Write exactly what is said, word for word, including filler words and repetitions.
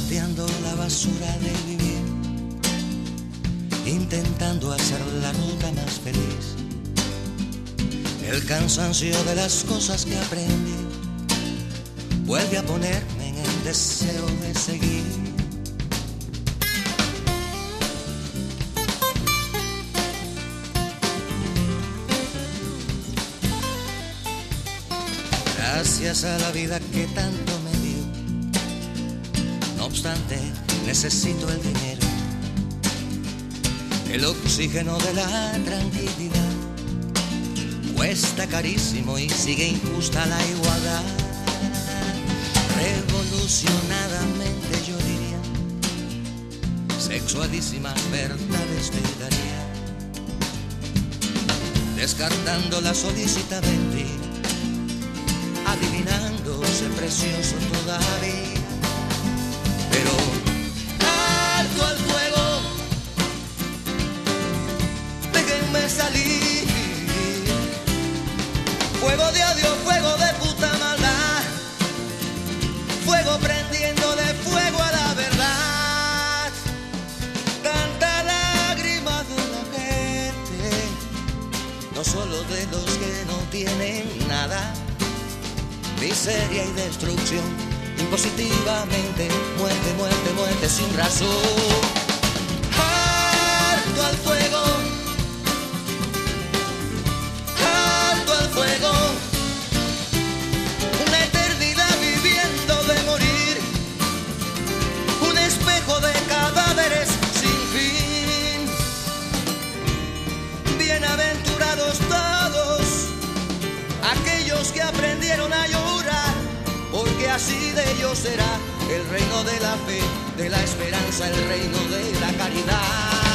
sorteando la basura de vivir, intentando hacer la ruta más feliz. El cansancio de las cosas que aprendí vuelve a ponerme en el deseo de seguir. Gracias a la vida que tanto me dio, no obstante necesito el dinero, el oxígeno de la tranquilidad. Cuesta carísimo y sigue injusta la igualdad. Revolucionadamente yo diría, sexualísimas verdades te daría, descartando la solícita mentira, adivinándose precioso todavía. Pero alto al fuego, déjenme salir. Fuego de odio, fuego de puta maldad, fuego prendiendo de fuego a la verdad. Tanta lágrima de la gente, no solo de los que no tienen nada. Miseria y destrucción, impositivamente, muerte, muerte, muerte sin razón. Harto al fuego, harto al fuego, una eternidad viviendo de morir, un espejo de cadáveres sin fin. Bienaventurados todos aquellos que aprendieron a llorar, porque así de ellos será el reino de la fe, de la esperanza, el reino de la caridad.